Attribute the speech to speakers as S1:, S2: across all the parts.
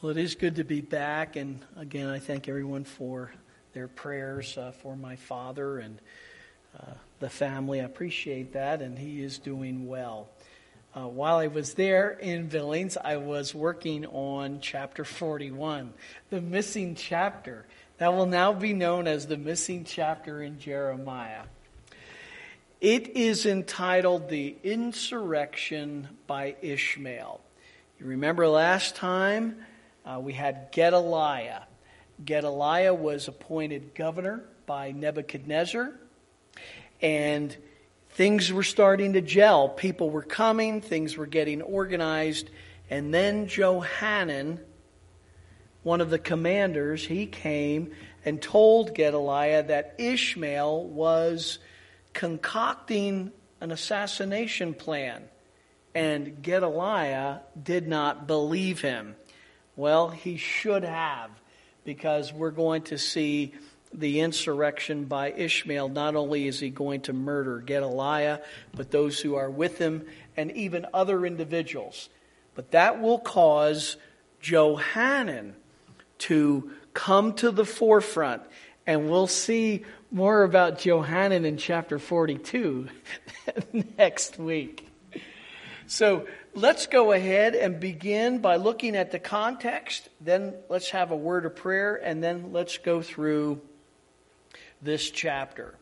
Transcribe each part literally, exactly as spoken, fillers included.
S1: Well, it is good to be back, and again, I thank everyone for their prayers uh, for my father and uh, the family. I appreciate that, and he is doing well. Uh, while I was there in Billings, I was working on chapter forty-one, the missing chapter. That will now be known as the missing chapter in Jeremiah. It is entitled The Insurrection by Ishmael. You remember last time uh, we had Gedaliah. Gedaliah was appointed governor by Nebuchadnezzar, and things were starting to gel. People were coming, things were getting organized, and then Johanan, one of the commanders, he came and told Gedaliah that Ishmael was concocting an assassination plan, and Gedaliah did not believe him. Well, he should have, because we're going to see the insurrection by Ishmael. Not only is he going to murder Gedaliah, but those who are with him and even other individuals. But that will cause Johanan to come to the forefront, and we'll see more about Johanan in chapter forty-two next week. So let's go ahead and begin by looking at the context. Then let's have a word of prayer, and then let's go through this chapter.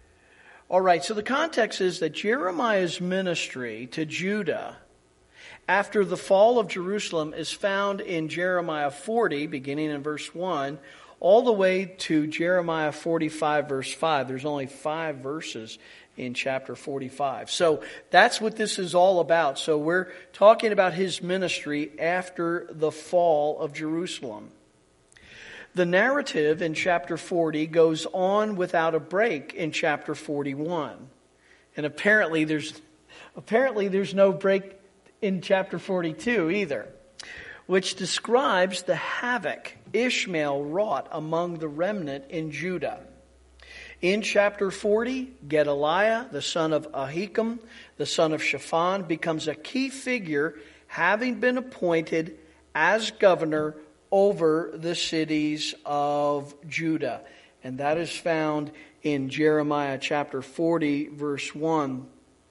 S1: All right, so the context is that Jeremiah's ministry to Judah after the fall of Jerusalem is found in Jeremiah forty, beginning in verse one, all the way to Jeremiah forty-five, verse five. There's only five verses in chapter forty-five. So that's what this is all about. So we're talking about his ministry after the fall of Jerusalem. The narrative in chapter forty goes on without a break in chapter forty-one. And apparently there's apparently there's no break in chapter forty-two either, which describes the havoc Ishmael wrought among the remnant in Judah. In chapter forty, Gedaliah, the son of Ahikam, the son of Shaphan, becomes a key figure, having been appointed as governor over the cities of Judah. And that is found in Jeremiah chapter forty, verse one.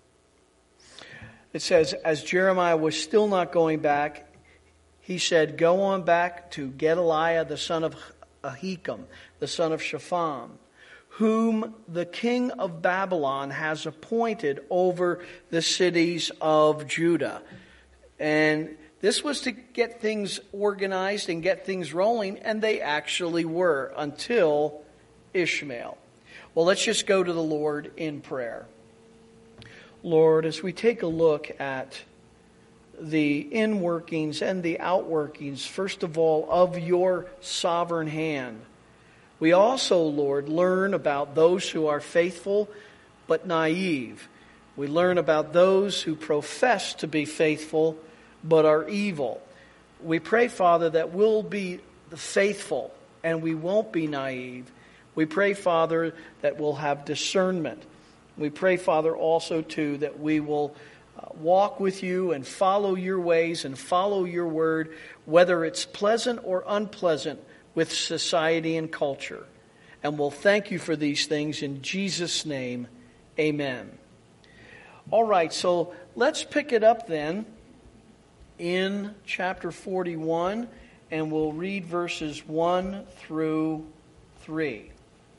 S1: It says, as Jeremiah was still not going back, he said, go on back to Gedaliah, the son of Ahikam, the son of Shaphan, whom the king of Babylon has appointed over the cities of Judah. And this was to get things organized and get things rolling, and they actually were until Ishmael. Well, let's just go to the Lord in prayer. Lord, as we take a look at the inworkings and the outworkings, first of all, of your sovereign hand, we also, Lord, learn about those who are faithful but naive. We learn about those who profess to be faithful but are evil. We pray, Father, that we'll be the faithful and we won't be naive. We pray, Father, that we'll have discernment. We pray, Father, also, too, that we will uh, walk with you and follow your ways and follow your word, whether it's pleasant or unpleasant with society and culture. And we'll thank you for these things in Jesus' name. Amen. All right, so let's pick it up then in chapter forty-one, and we'll read verses one through three.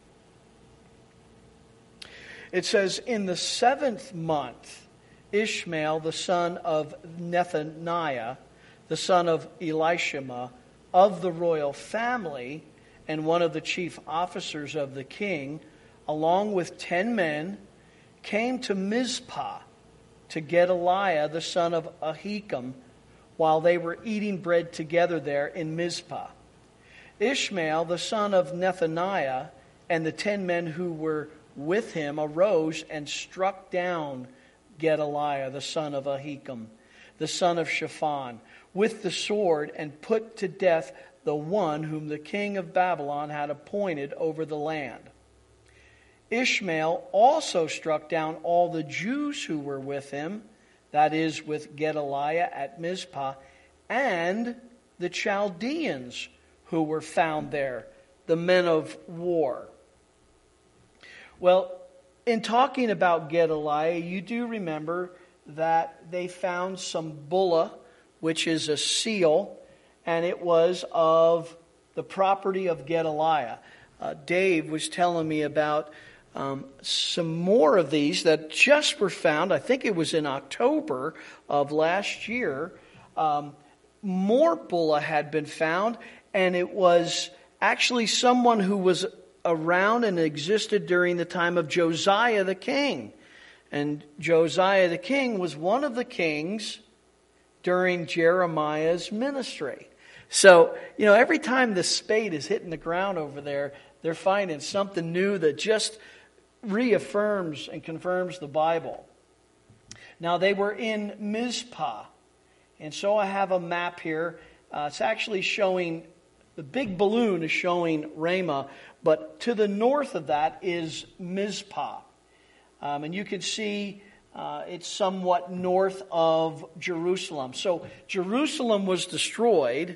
S1: It says, in the seventh month, Ishmael, the son of Nethaniah, the son of Elishama, of the royal family, and one of the chief officers of the king, along with ten men, came to Mizpah to Gedaliah, the son of Ahikam, while they were eating bread together there in Mizpah. Ishmael, the son of Nethaniah, and the ten men who were with him arose and struck down Gedaliah, the son of Ahikam, the son of Shaphan, with the sword, and put to death the one whom the king of Babylon had appointed over the land. Ishmael also struck down all the Jews who were with him, that is, with Gedaliah at Mizpah, and the Chaldeans who were found there, the men of war. Well, in talking about Gedaliah, you do remember that they found some bulla, which is a seal, and it was of the property of Gedaliah. Uh, Dave was telling me about um, some more of these that just were found. I think it was in October of last year. Um, more bulla had been found, and it was actually someone who was around and existed during the time of Josiah the king. And Josiah the king was one of the kings during Jeremiah's ministry. So, you know, every time the spade is hitting the ground over there, they're finding something new that just reaffirms and confirms the Bible. Now, they were in Mizpah. And so I have a map here. Uh, it's actually showing, the big balloon is showing Ramah, but to the north of that is Mizpah. Um, and you can see uh, it's somewhat north of Jerusalem. So Jerusalem was destroyed,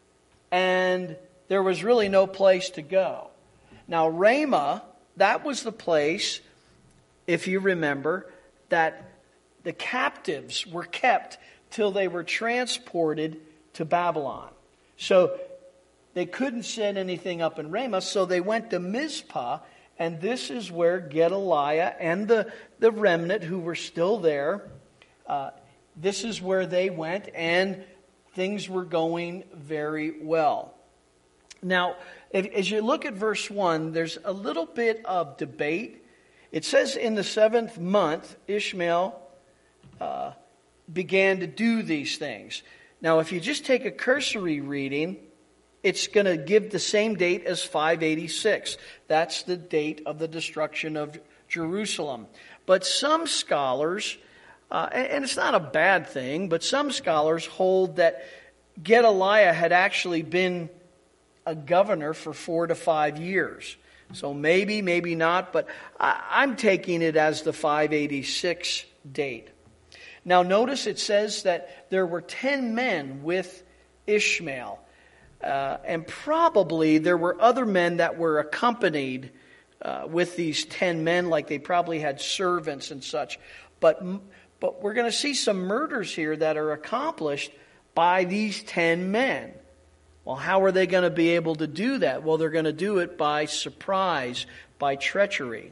S1: and there was really no place to go. Now Ramah, that was the place, if you remember, that the captives were kept till they were transported to Babylon. So they couldn't set anything up in Ramah, so they went to Mizpah, and this is where Gedaliah and the, the remnant who were still there, uh, this is where they went, and things were going very well. Now, if, as you look at verse one, there's a little bit of debate. It says in the seventh month, Ishmael uh, began to do these things. Now, if you just take a cursory reading, it's going to give the same date as five eighty-six. That's the date of the destruction of Jerusalem. But some scholars, uh, and it's not a bad thing, but some scholars hold that Gedaliah had actually been a governor for four to five years. So maybe, maybe not, but I, I'm taking it as the five eighty-six date. Now notice it says that there were ten men with Ishmael. Uh, and probably there were other men that were accompanied uh, with these ten men, like they probably had servants and such. But, but we're going to see some murders here that are accomplished by these ten men. Well, how are they going to be able to do that? Well, they're going to do it by surprise, by treachery.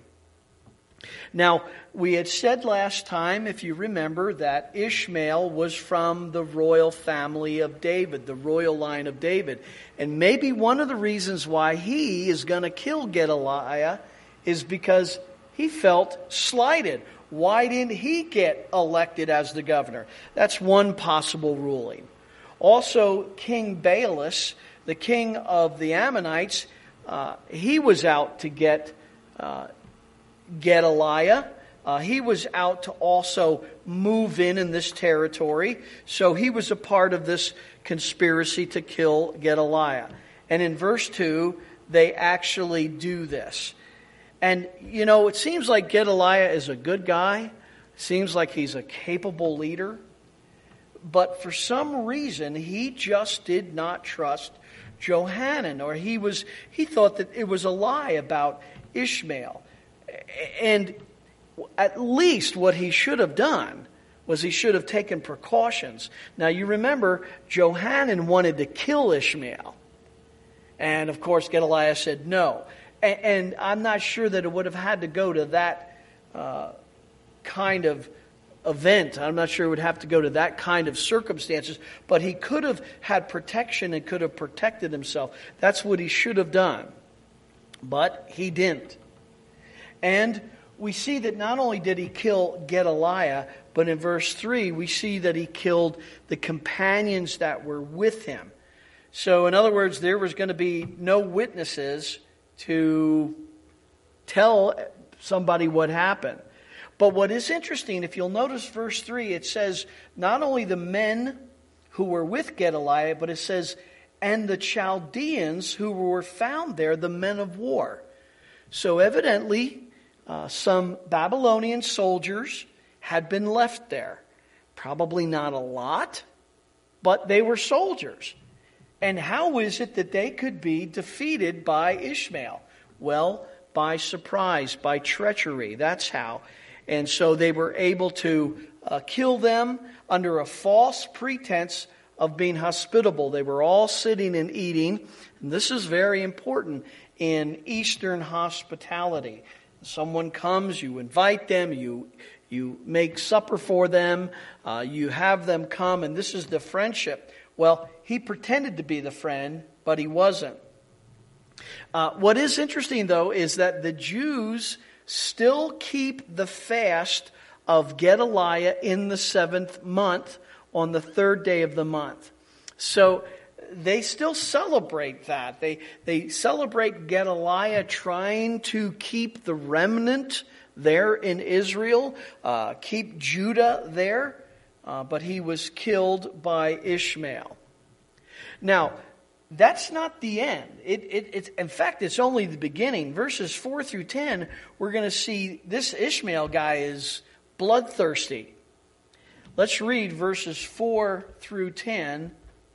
S1: Now, we had said last time, if you remember, that Ishmael was from the royal family of David, the royal line of David. And maybe one of the reasons why he is going to kill Gedaliah is because he felt slighted. Why didn't he get elected as the governor? That's one possible ruling. Also, King Baalis, the king of the Ammonites, uh, he was out to get uh, Gedaliah. Uh, he was out to also move in in this territory. So he was a part of this conspiracy to kill Gedaliah. And in verse two, they actually do this. And, you know, it seems like Gedaliah is a good guy. Seems like he's a capable leader. But for some reason, he just did not trust Johanan. Or he was he thought that it was a lie about Ishmael. And at least what he should have done was he should have taken precautions. Now you remember, Johanan wanted to kill Ishmael. And of course Gedaliah said no. And, and I'm not sure that it would have had to go to that uh, kind of event. I'm not sure it would have to go to that kind of circumstances. But he could have had protection and could have protected himself. That's what he should have done. But he didn't. And we see that not only did he kill Gedaliah, but in verse three, we see that he killed the companions that were with him. So in other words, there was going to be no witnesses to tell somebody what happened. But what is interesting, if you'll notice verse three, it says not only the men who were with Gedaliah, but it says, and the Chaldeans who were found there, the men of war. So evidently, Uh, some Babylonian soldiers had been left there. Probably not a lot, but they were soldiers. And how is it that they could be defeated by Ishmael? Well, by surprise, by treachery. That's how. And so they were able to uh, kill them under a false pretense of being hospitable. They were all sitting and eating. And this is very important in Eastern hospitality. Someone comes, you invite them, you you make supper for them, uh, you have them come, and this is the friendship. Well, he pretended to be the friend, but he wasn't. Uh, what is interesting, though, is that the Jews still keep the fast of Gedaliah in the seventh month on the third day of the month. So they still celebrate that. They they celebrate Gedaliah trying to keep the remnant there in Israel, uh, keep Judah there, uh, but he was killed by Ishmael. Now, that's not the end. It, it, it's, in fact, it's only the beginning. Verses four through ten, we're going to see this Ishmael guy is bloodthirsty. Let's read verses four through ten.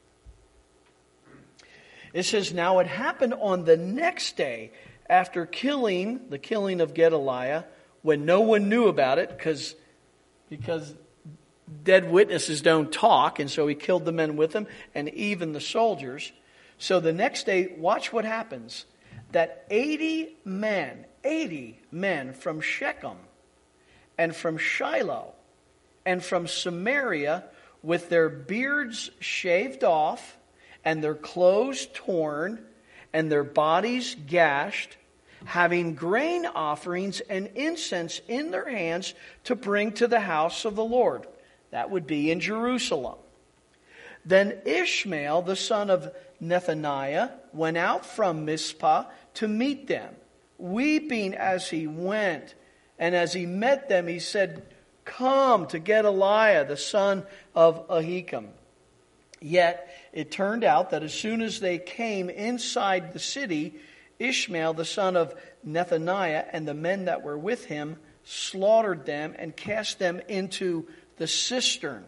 S1: It says, "Now it happened on the next day after killing, the killing of Gedaliah, when no one knew about it, because because dead witnesses don't talk, and so he killed the men with him, and even the soldiers. So the next day, watch what happens. That eighty men, eighty men from Shechem, and from Shiloh, and from Samaria, with their beards shaved off, and their clothes torn, and their bodies gashed, having grain offerings and incense in their hands to bring to the house of the Lord." That would be in Jerusalem. "Then Ishmael, the son of Nethaniah, went out from Mizpah to meet them, weeping as he went. And as he met them, he said, 'Come to Gedaliah, the son of Ahikam.' Yet it turned out that as soon as they came inside the city, Ishmael, the son of Nethaniah, and the men that were with him slaughtered them and cast them into the cistern.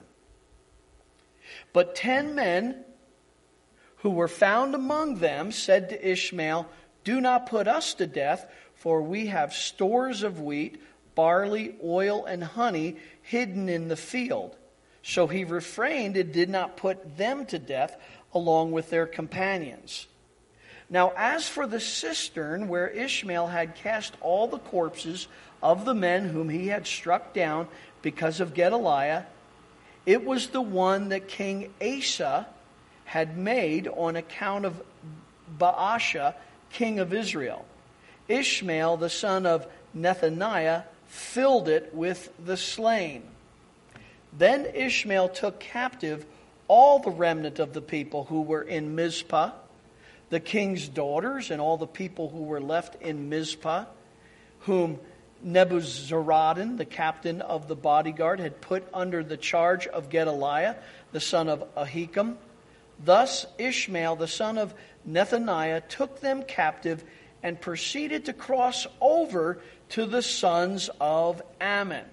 S1: But ten men who were found among them said to Ishmael, 'Do not put us to death, for we have stores of wheat, barley, oil, and honey hidden in the field.' So he refrained and did not put them to death along with their companions. Now as for the cistern where Ishmael had cast all the corpses of the men whom he had struck down because of Gedaliah, it was the one that King Asa had made on account of Baasha, king of Israel. Ishmael, the son of Nethaniah, filled it with the slain. Then Ishmael took captive all the remnant of the people who were in Mizpah, the king's daughters and all the people who were left in Mizpah, whom Nebuzaradan, the captain of the bodyguard, had put under the charge of Gedaliah, the son of Ahikam. Thus Ishmael, the son of Nethaniah, took them captive and proceeded to cross over to the sons of Ammon."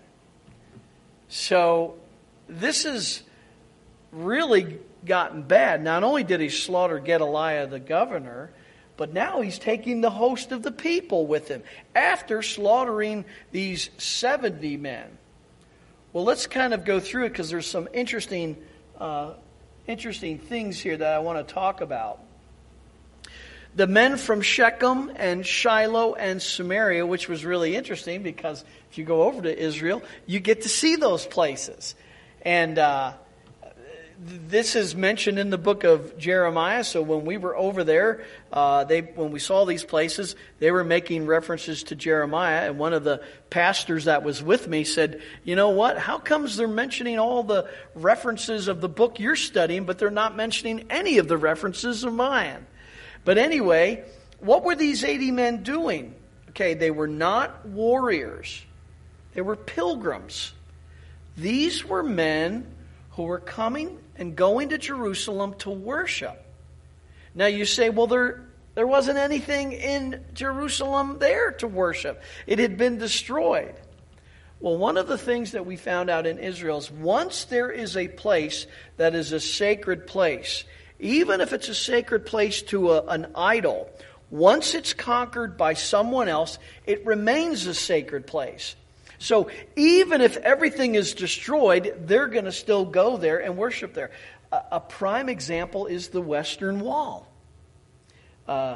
S1: So this has really gotten bad. Not only did he slaughter Gedaliah the governor, but now he's taking the host of the people with him after slaughtering these seventy men. Well, let's kind of go through it because there's some interesting, uh, interesting things here that I want to talk about. The men from Shechem and Shiloh and Samaria, which was really interesting because if you go over to Israel, you get to see those places. And uh, this is mentioned in the book of Jeremiah. So when we were over there, uh, they when we saw these places, they were making references to Jeremiah. And one of the pastors that was with me said, "You know what? How comes they're mentioning all the references of the book you're studying, but they're not mentioning any of the references of mine?" But anyway, what were these eighty men doing? Okay, they were not warriors. They were pilgrims. These were men who were coming and going to Jerusalem to worship. Now you say, well, there, there wasn't anything in Jerusalem there to worship. It had been destroyed. Well, one of the things that we found out in Israel is once there is a place that is a sacred place, even if it's a sacred place to a, an idol, once it's conquered by someone else, it remains a sacred place. So even if everything is destroyed, they're going to still go there and worship there. A, a prime example is the Western Wall. Uh,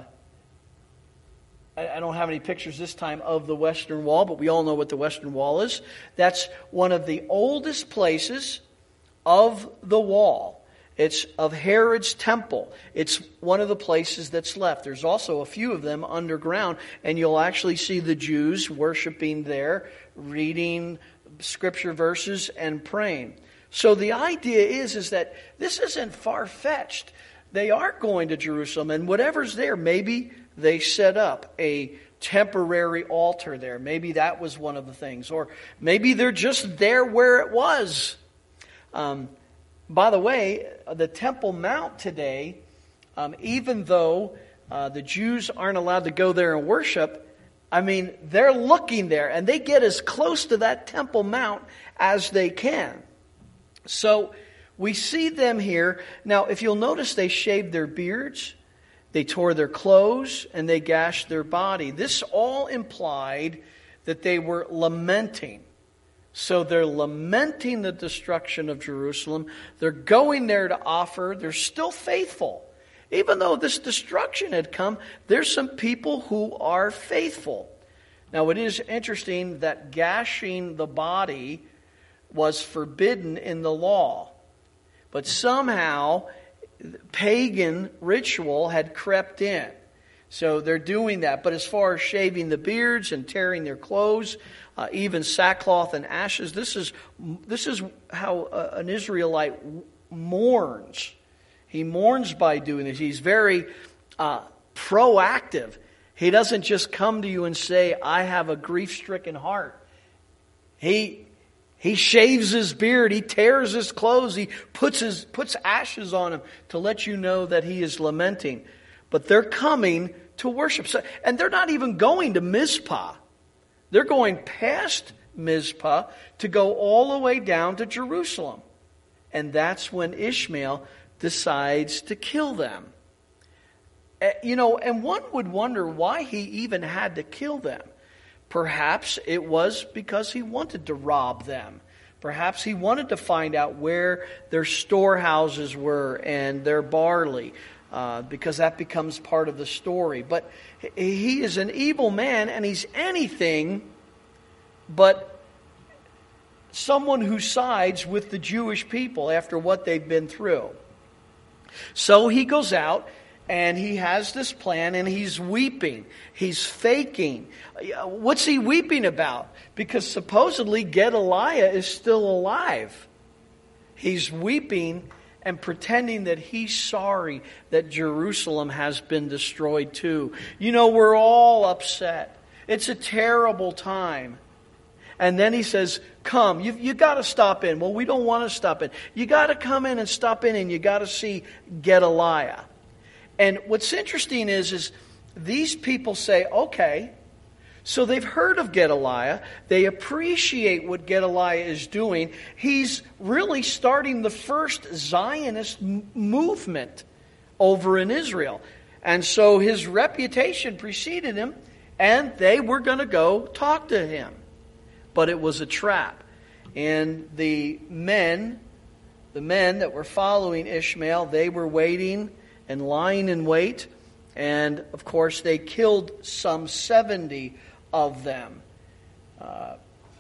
S1: I, I don't have any pictures this time of the Western Wall, but we all know what the Western Wall is. That's one of the oldest places of the wall. It's of Herod's temple. It's one of the places that's left. There's also a few of them underground, and you'll actually see the Jews worshiping there, reading scripture verses and praying. So the idea is, is that this isn't far-fetched. They are going to Jerusalem, and whatever's there, maybe they set up a temporary altar there. Maybe that was one of the things. Or maybe they're just there where it was. Um, by the way, the Temple Mount today, um, even though uh, the Jews aren't allowed to go there and worship, I mean, they're looking there, and they get as close to that Temple Mount as they can. So we see them here. Now, if you'll notice, they shaved their beards, they tore their clothes, and they gashed their body. This all implied that they were lamenting. So they're lamenting the destruction of Jerusalem. They're going there to offer. They're still faithful. Even though this destruction had come, there's some people who are faithful. Now, it is interesting that gashing the body was forbidden in the law. But somehow, pagan ritual had crept in. So they're doing that. But as far as shaving the beards and tearing their clothes, uh, even sackcloth and ashes, this is this is how uh, an Israelite mourns. He mourns by doing this. He's very uh, proactive. He doesn't just come to you and say, I have a grief-stricken heart. He he shaves his beard. He tears his clothes. He puts his puts ashes on him to let you know that he is lamenting. But they're coming to worship. So, and they're not even going to Mizpah. They're going past Mizpah to go all the way down to Jerusalem. And that's when Ishmael decides to kill them. Uh, you know, and one would wonder why he even had to kill them. Perhaps it was because he wanted to rob them. Perhaps he wanted to find out where their storehouses were and their barley. Uh, because that becomes part of the story. But he is an evil man, and he's anything but someone who sides with the Jewish people after what they've been through. So he goes out, and he has this plan, and he's weeping. He's faking. What's he weeping about? Because supposedly Gedaliah is still alive. He's weeping and pretending that he's sorry that Jerusalem has been destroyed too. You know, we're all upset. It's a terrible time. And then he says, come, you've, you got to stop in. Well, we don't want to stop in. You got to come in and stop in, and you got to see Gedaliah. And what's interesting is, is these people say, okay, so they've heard of Gedaliah. They appreciate what Gedaliah is doing. He's really starting the first Zionist m- movement over in Israel. And so his reputation preceded him, and they were going to go talk to him. But it was a trap. And the men, the men that were following Ishmael, they were waiting and lying in wait. And, of course, they killed some seventy of them. Uh,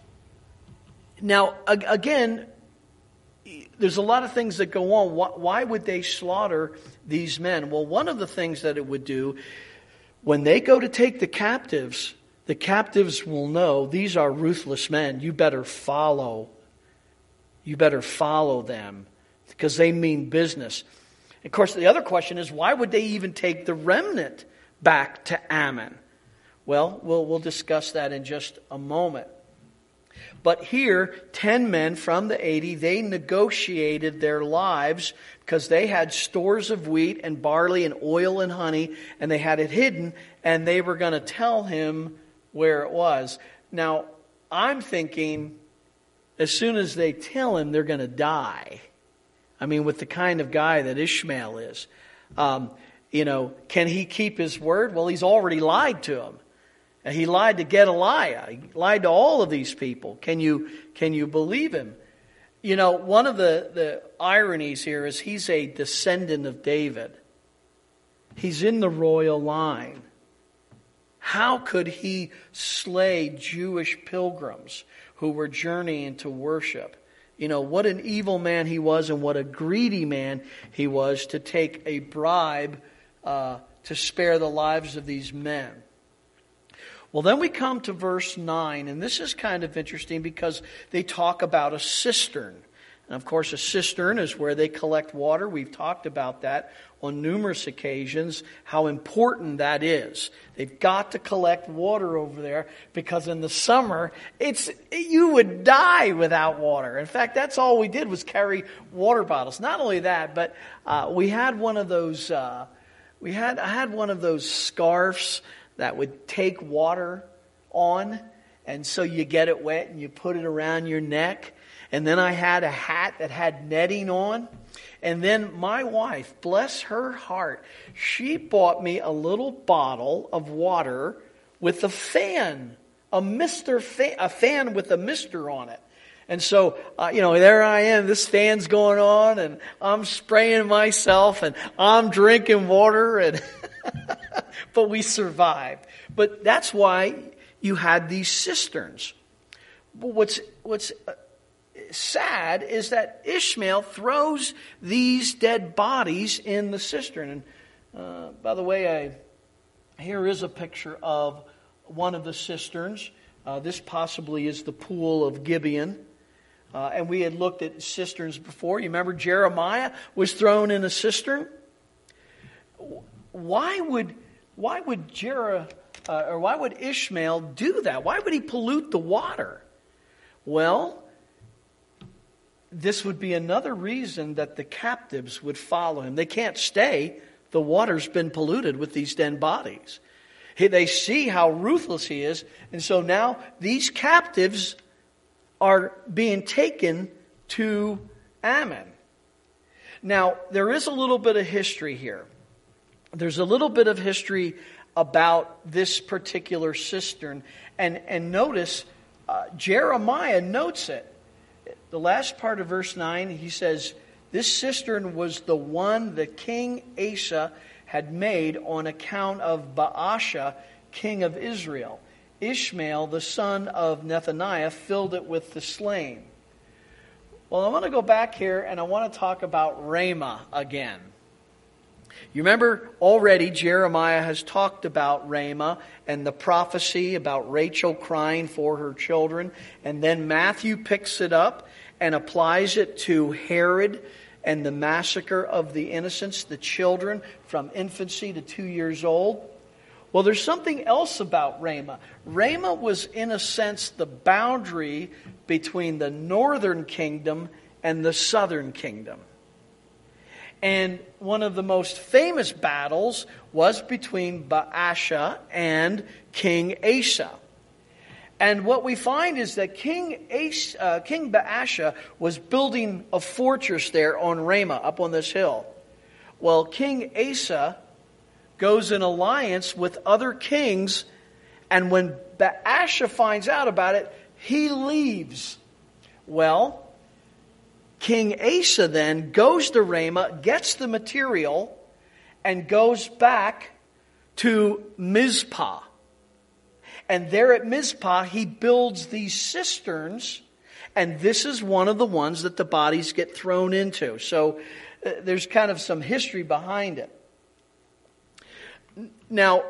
S1: now, again, there's a lot of things that go on. Why would they slaughter these men? Well, one of the things that it would do, when they go to take the captives, the captives will know these are ruthless men. You better follow. You better follow them because they mean business. Of course, the other question is, why would they even take the remnant back to Ammon? Well, we'll we'll discuss that in just a moment. But here, ten men from the eighty, they negotiated their lives because they had stores of wheat and barley and oil and honey, and they had it hidden, and they were going to tell him where it was. Now, I'm thinking, as soon as they tell him, they're going to die. I mean, with the kind of guy that Ishmael is. Um, you know, can he keep his word? Well, he's already lied to him. And he lied to Gedaliah. He lied to all of these people. Can you, can you believe him? You know, one of the, the ironies here is he's a descendant of David. He's in the royal line. How could he slay Jewish pilgrims who were journeying to worship? You know, what an evil man he was, and what a greedy man he was to take a bribe uh, to spare the lives of these men. Well, then we come to verse nine, and this is kind of interesting because they talk about a cistern. And of course, a cistern is where they collect water. We've talked about that on numerous occasions, how important that is. They've got to collect water over there because in the summer, it's you would die without water. In fact, that's all we did was carry water bottles. Not only that, but uh, we had one of those. Uh, we had I had one of those scarves that would take water on, and so you get it wet and you put it around your neck. And then I had a hat that had netting on. And then my wife, bless her heart, she bought me a little bottle of water with a fan, a Mister Fan, a fan with a Mister on it. And so, uh, you know, there I am, this fan's going on, and I'm spraying myself, and I'm drinking water, and but we survived. But that's why you had these cisterns. But what's what's sad is that Ishmael throws these dead bodies in the cistern. And uh, by the way, I, here is a picture of one of the cisterns. Uh, this possibly is the pool of Gibeon. Uh, and we had looked at cisterns before. You remember Jeremiah was thrown in a cistern? Why would why would Jer, uh, or why would Ishmael do that? Why would he pollute the water? Well, this would be another reason that the captives would follow him. They can't stay. The water's been polluted with these dead bodies. They see how ruthless he is. And so now these captives are being taken to Ammon. Now, there is a little bit of history here. There's a little bit of history about this particular cistern. And, and notice, uh, Jeremiah notes it. The last part of verse nine, he says, this cistern was the one that King Asa had made on account of Baasha, king of Israel. Ishmael, the son of Nethaniah, filled it with the slain. Well, I want to go back here and I want to talk about Ramah again. You remember already Jeremiah has talked about Ramah and the prophecy about Rachel crying for her children. And then Matthew picks it up and applies it to Herod and the massacre of the innocents, the children from infancy to two years old. Well, there's something else about Ramah. Ramah was, in a sense, the boundary between the northern kingdom and the southern kingdom. And one of the most famous battles was between Baasha and King Asa. And what we find is that King Asa, uh, King Baasha was building a fortress there on Ramah, up on this hill. Well, King Asa goes in alliance with other kings, and when Baasha finds out about it, he leaves. Well, King Asa then goes to Ramah, gets the material, and goes back to Mizpah. And there at Mizpah, he builds these cisterns, and this is one of the ones that the bodies get thrown into. So uh, there's kind of some history behind it. Now,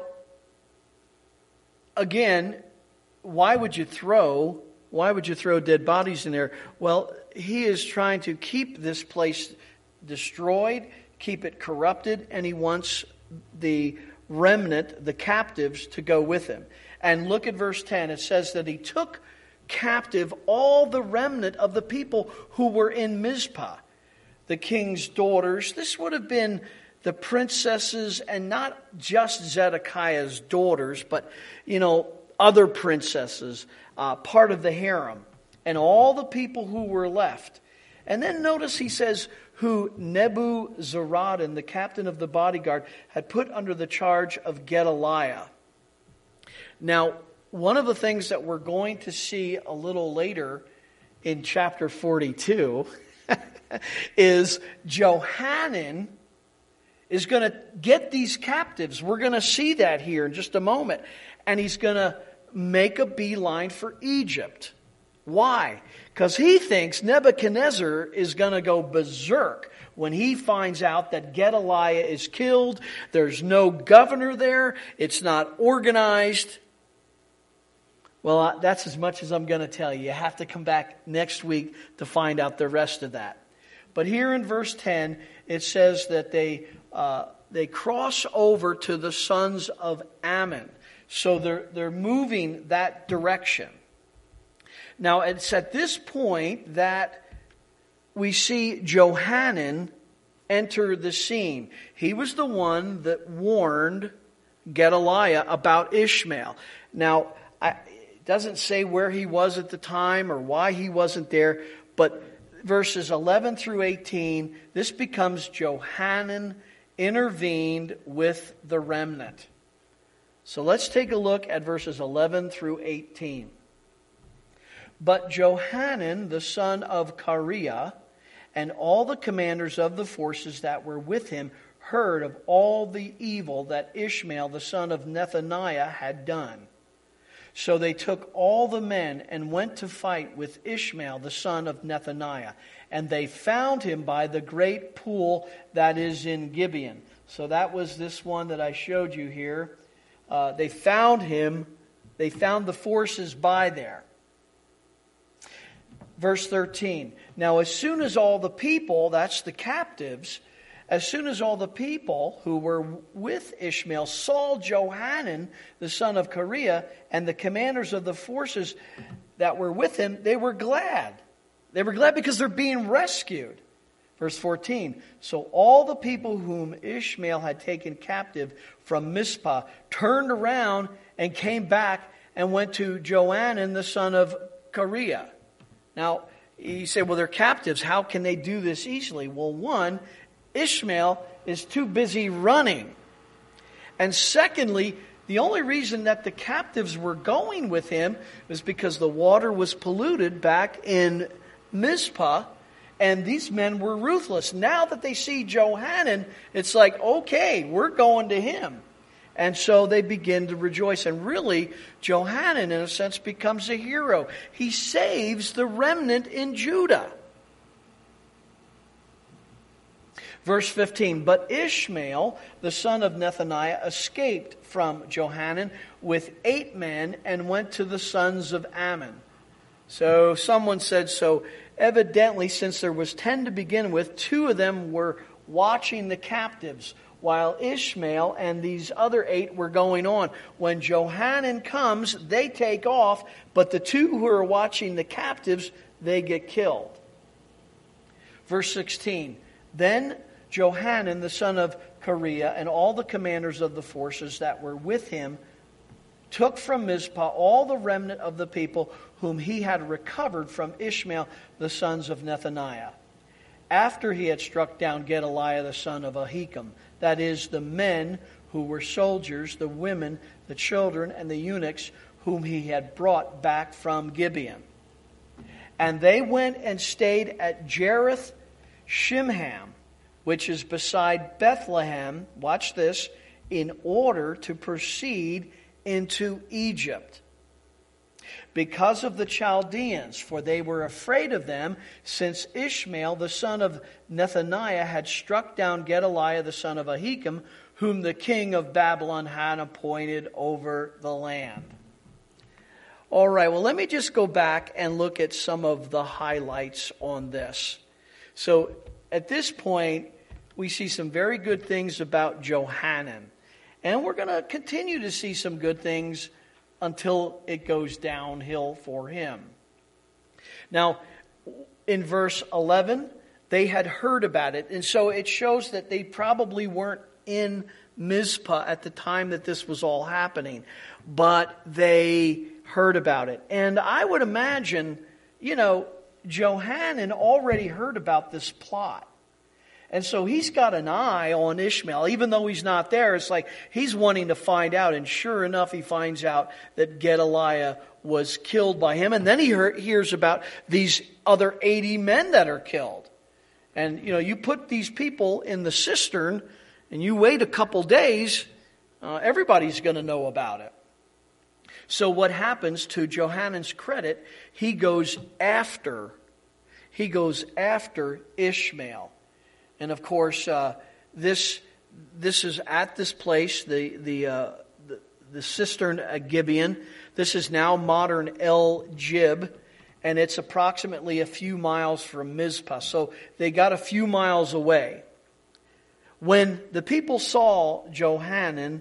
S1: again, why would you throw, why would you throw dead bodies in there? Well, he is trying to keep this place destroyed, keep it corrupted, and he wants the remnant, the captives, to go with him. And look at verse ten. It says that he took captive all the remnant of the people who were in Mizpah. The king's daughters. This would have been the princesses, and not just Zedekiah's daughters, but, you know, other princesses, uh, part of the harem, and all the people who were left. And then notice he says, who Nebuzaradan, the captain of the bodyguard, had put under the charge of Gedaliah. Now, one of the things that we're going to see a little later in chapter forty-two is Johanan is going to get these captives. We're going to see that here in just a moment. And he's going to make a beeline for Egypt. Why? Because he thinks Nebuchadnezzar is going to go berserk when he finds out that Gedaliah is killed. There's no governor there. It's not organized. Well, that's as much as I'm going to tell you. You have to come back next week to find out the rest of that. But here in verse ten, it says that they uh, they cross over to the sons of Ammon. So they're they're moving that direction. Now, it's at this point that we see Johanan enter the scene. He was the one that warned Gedaliah about Ishmael. Now, I, it doesn't say where he was at the time or why he wasn't there, but verses eleven through eighteen, this becomes Johanan intervened with the remnant. So let's take a look at verses eleven through eighteen. But Johanan, the son of Kareah, and all the commanders of the forces that were with him heard of all the evil that Ishmael, the son of Nethaniah, had done. So they took all the men and went to fight with Ishmael, the son of Nethaniah. And they found him by the great pool that is in Gibeon. So that was this one that I showed you here. Uh, they found him. They found the forces by there. Verse thirteen. Now as soon as all the people, that's the captives, as soon as all the people who were with Ishmael saw Johanan, the son of Kareah, and the commanders of the forces that were with him, they were glad. They were glad because they're being rescued. Verse fourteen. So all the people whom Ishmael had taken captive from Mizpah turned around and came back and went to Johanan, the son of Kareah. Now, you say, well, they're captives. How can they do this easily? Well, one, Ishmael is too busy running. And secondly, the only reason that the captives were going with him was because the water was polluted back in Mizpah, and these men were ruthless. Now that they see Johanan, it's like, okay, we're going to him. And so they begin to rejoice. And really, Johanan, in a sense, becomes a hero. He saves the remnant in Judah. Verse fifteen, but Ishmael, the son of Nethaniah, escaped from Johanan with eight men and went to the sons of Ammon. So someone said, so evidently, since there was ten to begin with, two of them were watching the captives, while Ishmael and these other eight were going on. When Johanan comes, they take off, but the two who are watching the captives, they get killed. Verse sixteen, then Johanan, the son of Kareah, and all the commanders of the forces that were with him took from Mizpah all the remnant of the people whom he had recovered from Ishmael, the sons of Nethaniah, after he had struck down Gedaliah, the son of Ahikam, that is, the men who were soldiers, the women, the children, and the eunuchs whom he had brought back from Gibeon. And they went and stayed at Jereth Shimham, which is beside Bethlehem, watch this, in order to proceed into Egypt, because of the Chaldeans, for they were afraid of them, since Ishmael, the son of Nethaniah, had struck down Gedaliah, the son of Ahikam, whom the king of Babylon had appointed over the land. All right, well, let me just go back and look at some of the highlights on this. So, at this point, we see some very good things about Johanan. And we're going to continue to see some good things until it goes downhill for him. Now, in verse eleven, they had heard about it. And so it shows that they probably weren't in Mizpah at the time that this was all happening. But they heard about it. And I would imagine, you know, Johanan already heard about this plot. And so he's got an eye on Ishmael. Even though he's not there, it's like he's wanting to find out. And sure enough, he finds out that Gedaliah was killed by him. And then he hear, hears about these other eighty men that are killed. And, you know, you put these people in the cistern and you wait a couple days, uh, everybody's going to know about it. So what happens, to Johanan's credit, he goes after, he goes after Ishmael. And of course, uh, this this is at this place, the the uh, the, the cistern at Gibeon. This is now modern El Jib, and it's approximately a few miles from Mizpah. So they got a few miles away. When the people saw Johanan,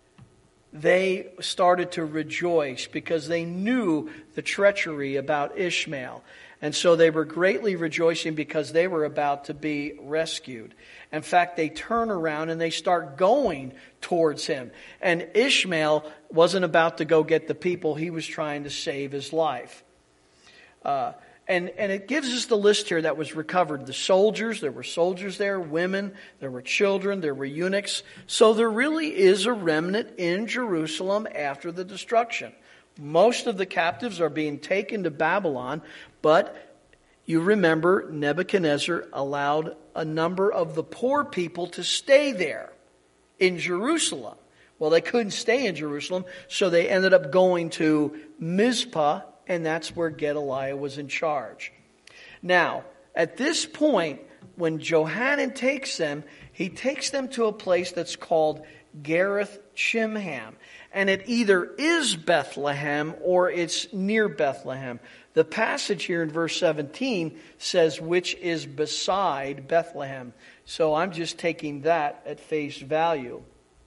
S1: they started to rejoice because they knew the treachery about Ishmael. And so they were greatly rejoicing because they were about to be rescued. In fact, they turn around and they start going towards him. And Ishmael wasn't about to go get the people. He was trying to save his life. Uh, and, and it gives us the list here that was recovered. The soldiers, there were soldiers there, women, there were children, there were eunuchs. So there really is a remnant in Jerusalem after the destruction. Most of the captives are being taken to Babylon, but you remember Nebuchadnezzar allowed a number of the poor people to stay there in Jerusalem. Well, they couldn't stay in Jerusalem, so they ended up going to Mizpah, and that's where Gedaliah was in charge. Now, at this point, when Johanan takes them, he takes them to a place that's called Gareth Chimham. And it either is Bethlehem or it's near Bethlehem. The passage here in verse seventeen says, which is beside Bethlehem. So I'm just taking that at face value.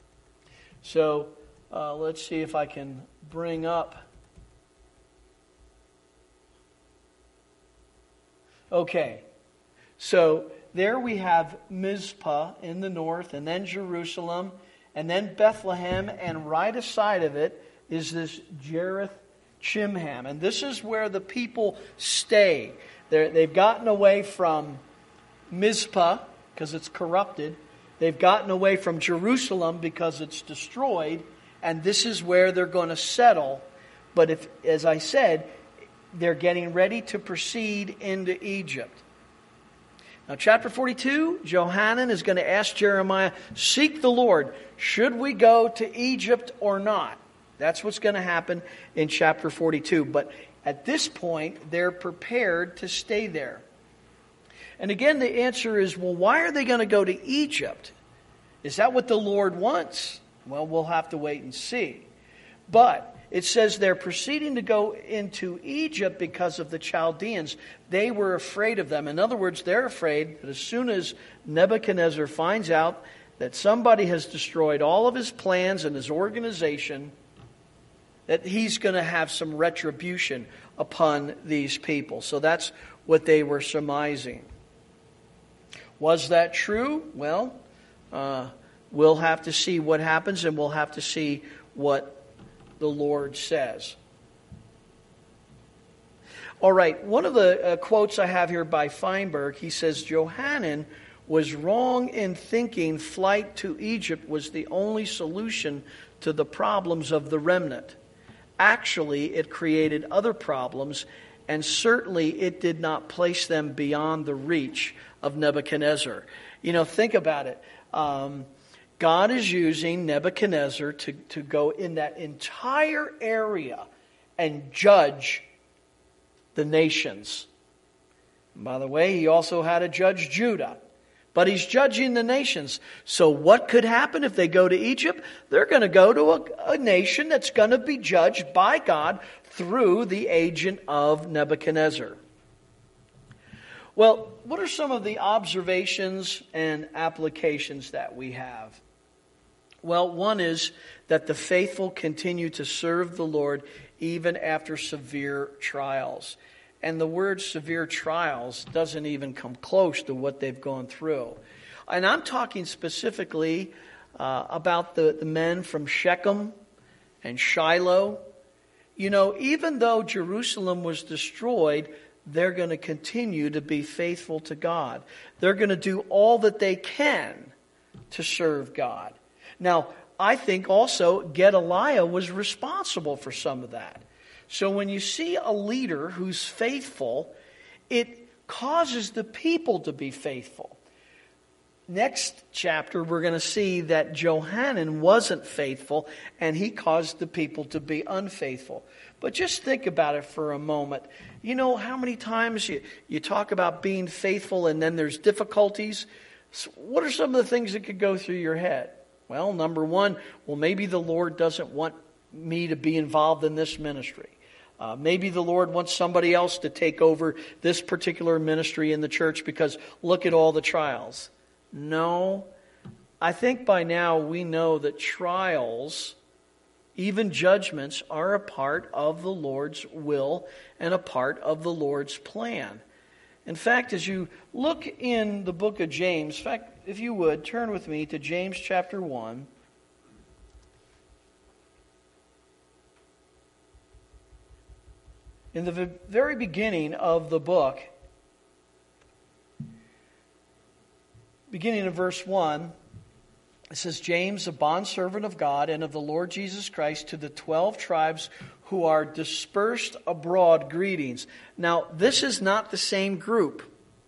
S1: So uh, let's see if I can bring up. Okay, so there we have Mizpah in the north, and then Jerusalem, and then Bethlehem, and right aside of it is this Jareth Chimham. And this is where the people stay. They're, they've gotten away from Mizpah because it's corrupted. They've gotten away from Jerusalem because it's destroyed. And this is where they're going to settle. But if, as I said, they're getting ready to proceed into Egypt. Now, chapter forty-two, Johanan is going to ask Jeremiah, seek the Lord. Should we go to Egypt or not? That's what's going to happen in chapter forty-two. But at this point, they're prepared to stay there. And again, the answer is, well, why are they going to go to Egypt? Is that what the Lord wants? Well, we'll have to wait and see. But it says they're proceeding to go into Egypt because of the Chaldeans. They were afraid of them. In other words, they're afraid that as soon as Nebuchadnezzar finds out that somebody has destroyed all of his plans and his organization, that he's going to have some retribution upon these people. So that's what they were surmising. Was that true? Well, uh, we'll have to see what happens, and we'll have to see what the Lord says. All right, one of the uh, quotes I have here by Feinberg, he says, Johanan was wrong in thinking flight to Egypt was the only solution to the problems of the remnant. Actually, it created other problems, and certainly it did not place them beyond the reach of Nebuchadnezzar. You know, think about it. Um, God is using Nebuchadnezzar to, to go in that entire area and judge the nations. And by the way, he also had to judge Judah. But he's judging the nations. So what could happen if they go to Egypt? They're going to go to a, a nation that's going to be judged by God through the agent of Nebuchadnezzar. Well, what are some of the observations and applications that we have? Well, one is that the faithful continue to serve the Lord even after severe trials. And the word severe trials doesn't even come close to what they've gone through. And I'm talking specifically uh, about the, the men from Shechem and Shiloh. You know, even though Jerusalem was destroyed, they're going to continue to be faithful to God. They're going to do all that they can to serve God. Now, I think also Gedaliah was responsible for some of that. So when you see a leader who's faithful, it causes the people to be faithful. Next chapter, we're going to see that Johanan wasn't faithful, and he caused the people to be unfaithful. But just think about it for a moment. You know how many times you, you talk about being faithful and then there's difficulties? So what are some of the things that could go through your head? Well, number one, well, maybe the Lord doesn't want me to be involved in this ministry. Uh, maybe the Lord wants somebody else to take over this particular ministry in the church because look at all the trials. No, I think by now we know that trials, even judgments, are a part of the Lord's will and a part of the Lord's plan. In fact, as you look in the book of James, in fact, if you would, turn with me to James chapter one. In the very beginning of the book, beginning of verse one, it says, James, a bondservant of God and of the Lord Jesus Christ, to the twelve tribes who are dispersed abroad, greetings. Now, this is not the same group.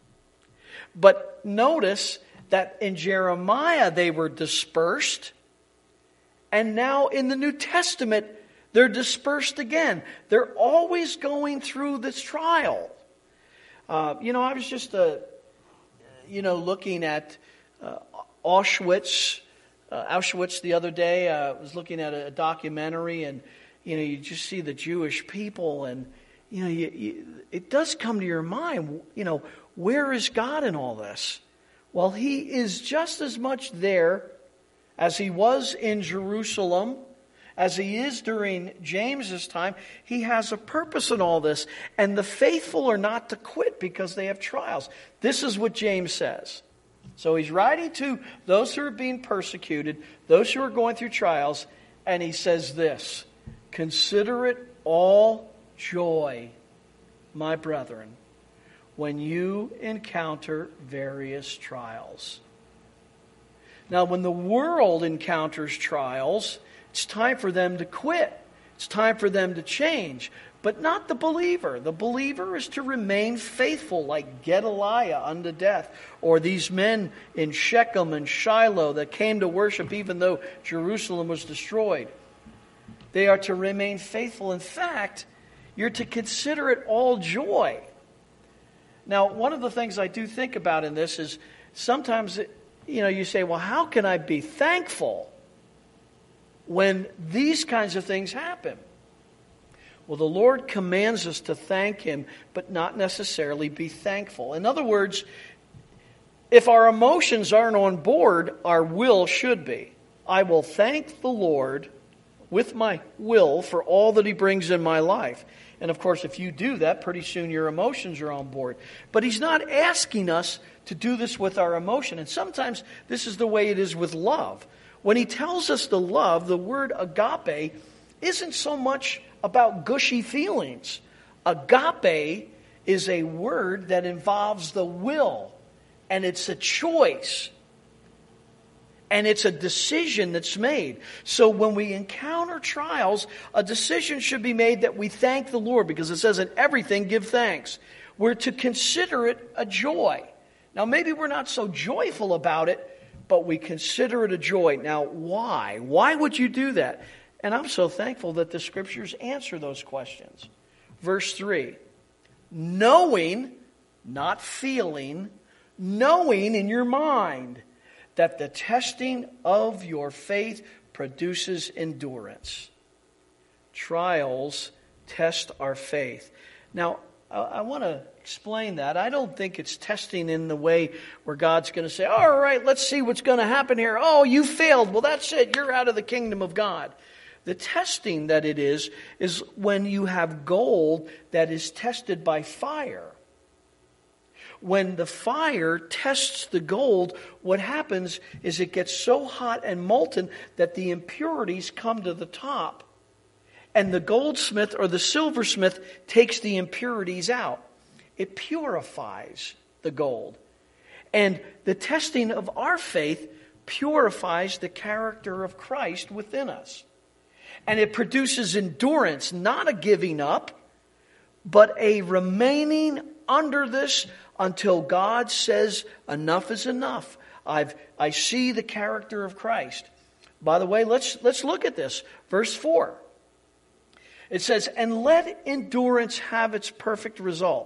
S1: But notice that in Jeremiah they were dispersed. And now in the New Testament, they're dispersed again. They're always going through this trial. Uh, you know, I was just, uh, you know, looking at uh, Auschwitz, uh, Auschwitz the other day. I uh, was looking at a documentary, and you know, you just see the Jewish people, and you know, you, you, it does come to your mind. You know, where is God in all this? Well, He is just as much there as He was in Jerusalem, as He is during James's time. He has a purpose in all this. And the faithful are not to quit because they have trials. This is what James says. So he's writing to those who are being persecuted, those who are going through trials, and he says this: consider it all joy, my brethren, when you encounter various trials. Now, when the world encounters trials, it's time for them to quit. It's time for them to change. But not the believer. The believer is to remain faithful like Gedaliah unto death. Or these men in Shechem and Shiloh that came to worship even though Jerusalem was destroyed. They are to remain faithful. In fact, you're to consider it all joy. Now, one of the things I do think about in this is sometimes, you know, you say, well, how can I be thankful when these kinds of things happen? Well, the Lord commands us to thank Him, but not necessarily be thankful. In other words, if our emotions aren't on board, our will should be. I will thank the Lord with my will for all that He brings in my life. And of course, if you do that, pretty soon your emotions are on board. But He's not asking us to do this with our emotion. And sometimes this is the way it is with love. When He tells us to love, the word agape isn't so much about gushy feelings. Agape is a word that involves the will, and it's a choice, and it's a decision that's made. So when we encounter trials, a decision should be made that we thank the Lord, because it says in everything give thanks. We're to consider it a joy. Now maybe we're not so joyful about it, but we consider it a joy. Now why? Why would you do that? And I'm so thankful that the Scriptures answer those questions. Verse three, knowing, not feeling, knowing in your mind that the testing of your faith produces endurance. Trials test our faith. Now, I want to explain that. I don't think it's testing in the way where God's going to say, all right, let's see what's going to happen here. Oh, you failed. Well, that's it. You're out of the kingdom of God. The testing that it is, is when you have gold that is tested by fire. When the fire tests the gold, what happens is it gets so hot and molten that the impurities come to the top. And the goldsmith or the silversmith takes the impurities out. it purifies the gold. And the testing of our faith purifies the character of Christ within us. And it produces endurance, not a giving up, but a remaining under this until God says enough is enough. I've I see the character of Christ. By the way, let's let's look at this. Verse four. It says, "And let endurance have its perfect result."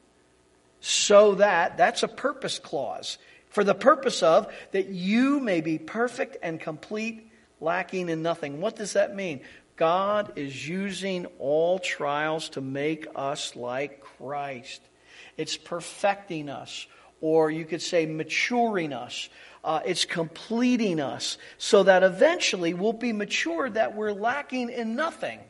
S1: So that, that's a purpose clause. For the purpose of, that you may be perfect and complete, lacking in nothing. What does that mean? God is using all trials to make us like Christ. It's perfecting us, or you could say maturing us. Uh, it's completing us so that eventually we'll be matured, that we're lacking in nothing.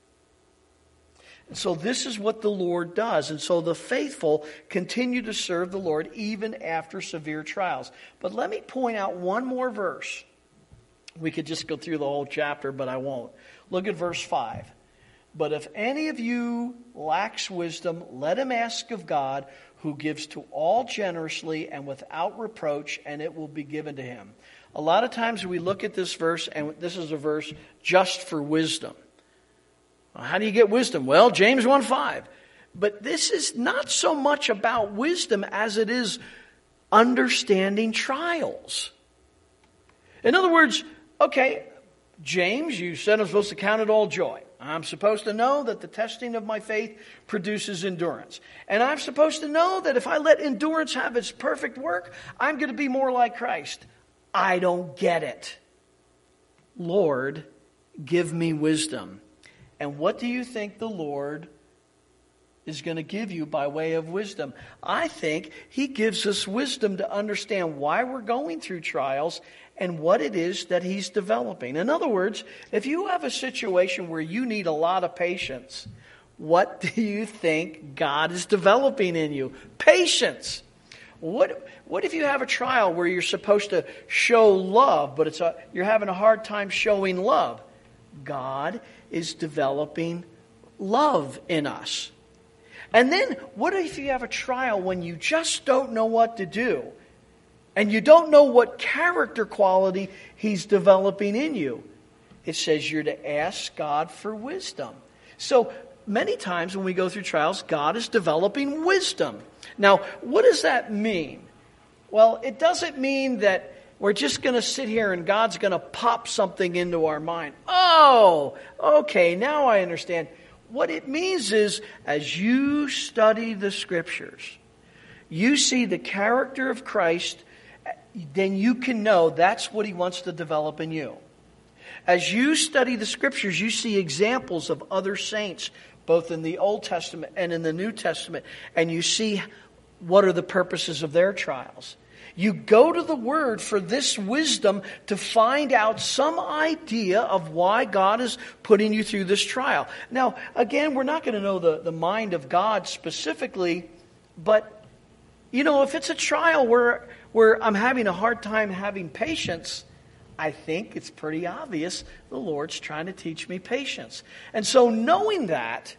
S1: And so this is what the Lord does. And so the faithful continue to serve the Lord even after severe trials. But let me point out one more verse. We could just go through the whole chapter, but I won't. Look at verse five. "But if any of you lacks wisdom, let him ask of God, who gives to all generously and without reproach, and it will be given to him." A lot of times we look at this verse, and this is a verse just for wisdom. How do you get wisdom? Well, James one five. But this is not so much about wisdom as it is understanding trials. In other words, okay, James, you said I'm supposed to count it all joy. I'm supposed to know that the testing of my faith produces endurance. And I'm supposed to know that if I let endurance have its perfect work, I'm going to be more like Christ. I don't get it. Lord, give me wisdom. And what do you think the Lord is going to give you by way of wisdom? I think He gives us wisdom to understand why we're going through trials and what it is that He's developing. In other words, if you have a situation where you need a lot of patience, what do you think God is developing in you? Patience. What what if you have a trial where you're supposed to show love, but it's a, you're having a hard time showing love? God is developing love in us. And then, what if you have a trial when you just don't know what to do? And you don't know what character quality He's developing in you? It says you're to ask God for wisdom. So, many times when we go through trials, God is developing wisdom. Now, what does that mean? Well, it doesn't mean that we're just going to sit here and God's going to pop something into our mind. Oh, okay, now I understand. What it means is, as you study the Scriptures, you see the character of Christ, then you can know that's what He wants to develop in you. As you study the Scriptures, you see examples of other saints, both in the Old Testament and in the New Testament, and you see what are the purposes of their trials. You go to the Word for this wisdom to find out some idea of why God is putting you through this trial. Now, again, we're not going to know the, the mind of God specifically, but, you know, if it's a trial where, where I'm having a hard time having patience, I think it's pretty obvious the Lord's trying to teach me patience. And so knowing that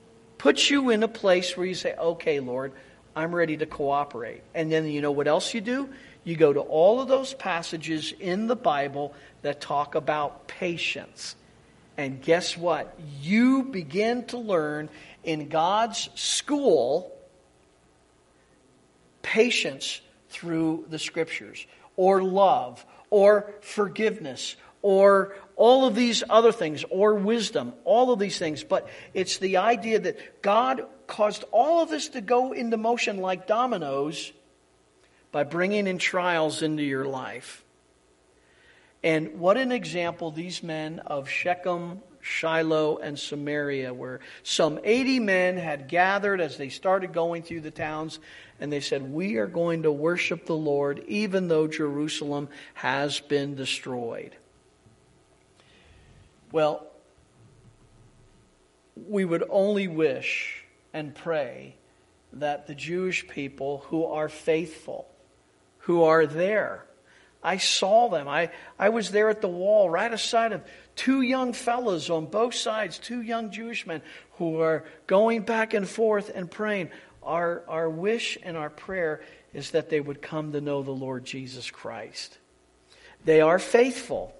S1: puts you in a place where you say, okay, Lord, I'm ready to cooperate. And then you know what else you do? You go to all of those passages in the Bible that talk about patience. And guess what? You begin to learn in God's school patience through the Scriptures, or love, or forgiveness, or all of these other things, or wisdom, all of these things. But it's the idea that God caused all of this to go into motion like dominoes by bringing in trials into your life. And what an example these men of Shechem, Shiloh, and Samaria were. Some eighty men had gathered as they started going through the towns, and they said, we are going to worship the Lord even though Jerusalem has been destroyed. Well, we would only wish and pray that the Jewish people who are faithful, who are there, I saw them. I, I was there at the wall right aside of two young fellows on both sides, two young Jewish men who are going back and forth and praying, our, our wish and our prayer is that they would come to know the Lord Jesus Christ. They are faithful,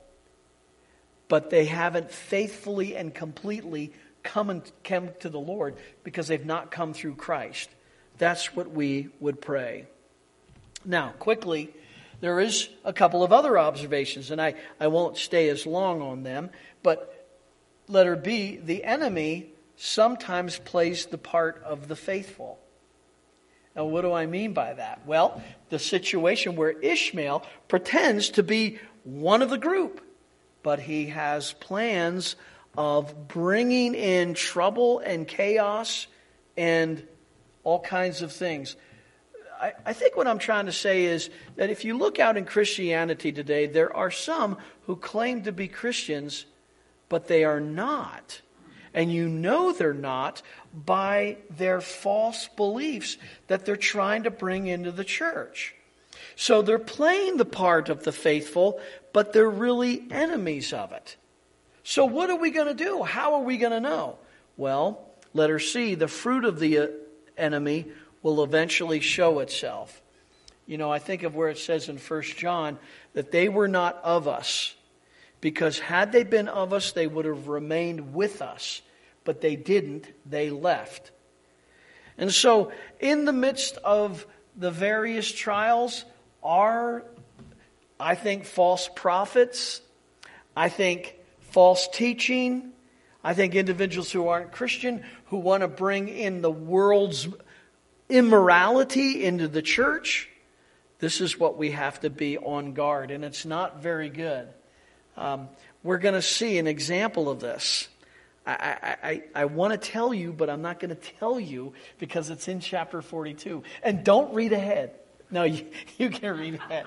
S1: but they haven't faithfully and completely come, and, come to the Lord because they've not come through Christ. That's what we would pray. Now, quickly, there is a couple of other observations, and I, I won't stay as long on them, but letter B, the enemy sometimes plays the part of the faithful. Now, what do I mean by that? Well, the situation where Ishmael pretends to be one of the group, but he has plans of bringing in trouble and chaos and all kinds of things. I, I think what I'm trying to say is that if you look out in Christianity today, there are some who claim to be Christians, but they are not. And you know they're not by their false beliefs that they're trying to bring into the church. So they're playing the part of the faithful, but they're really enemies of it. So what are we going to do? How are we going to know? Well, letter C, the fruit of the enemy will eventually show itself. You know, I think of where it says in First John that they were not of us, because had they been of us, they would have remained with us. But they didn't. They left. And so, in the midst of the various trials are, I think, false prophets. I think false teaching. I think individuals who aren't Christian who want to bring in the world's immorality into the church. This is what we have to be on guard, and it's not very good. Um, we're going to see an example of this. I, I, I, I want to tell you, but I'm not going to tell you because it's in chapter forty-two. And don't read ahead. No, you, you can read ahead.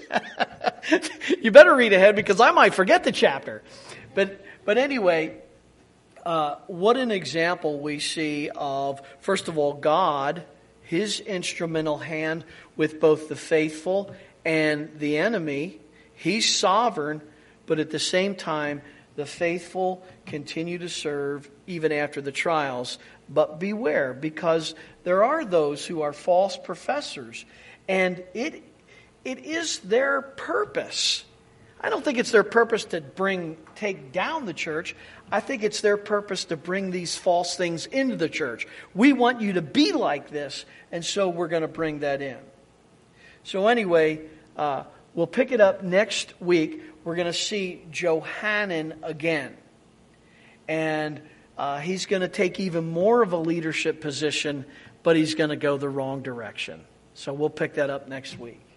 S1: You better read ahead because I might forget the chapter. But but anyway, uh, what an example we see of, first of all, God, His instrumental hand with both the faithful and the enemy. He's sovereign, but at the same time, the faithful continue to serve even after the trials. But beware, because there are those who are false professors, and it it is their purpose. I don't think it's their purpose to bring take down the church. I think it's their purpose to bring these false things into the church. We want you to be like this, and so we're going to bring that in. So anyway, uh, we'll pick it up next week. We're going to see Johanan again. And uh, he's going to take even more of a leadership position, but he's going to go the wrong direction. So we'll pick that up next week.